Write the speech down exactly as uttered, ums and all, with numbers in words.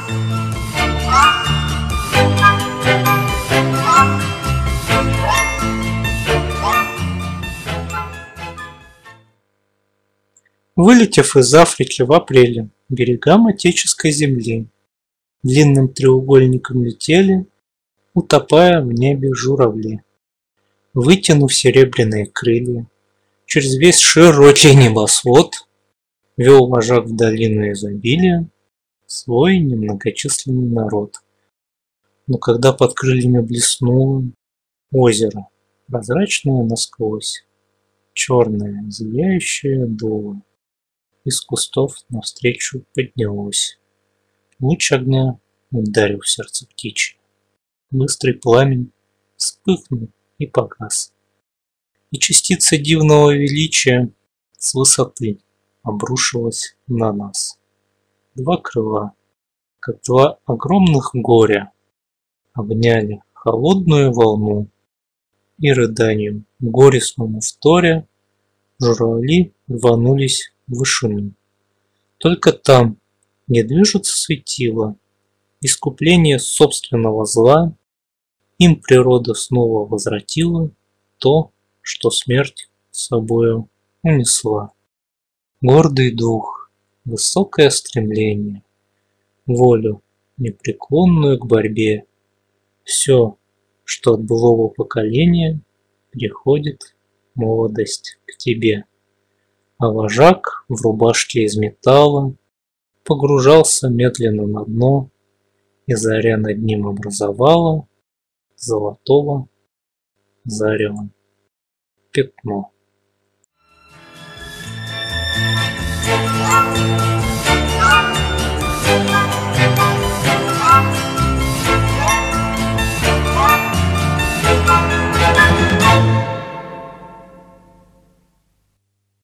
Вылетев из Африки в апреле, берегам отеческой земли длинным треугольником летели, утопая в небе журавли. Вытянув серебряные крылья, через весь широкий небосвод вел вожак в долину изобилия свой немногочисленный народ. Но когда под крыльями блеснуло озеро, прозрачное насквозь, черное, зияющее дуло, из кустов навстречу поднялось. Луч огня ударил в сердце птичье. Быстрый пламень вспыхнул и погас. И частица дивного величия с высоты обрушилась на нас. Два крыла, как два огромных горя, обняли холодную волну, и рыданию горестному вторя журавли рванулись в вышину. Только там, где движутся светила, искупление собственного зла, им природа снова возвратила то, что смерть с собою унесла. Гордый дух, высокое стремление, волю непреклонную к борьбе, все, что от былого поколения приходит молодость к тебе. А вожак в рубашке из металла погружался медленно на дно, и заря над ним образовала золотого зарева пятно. Thank you.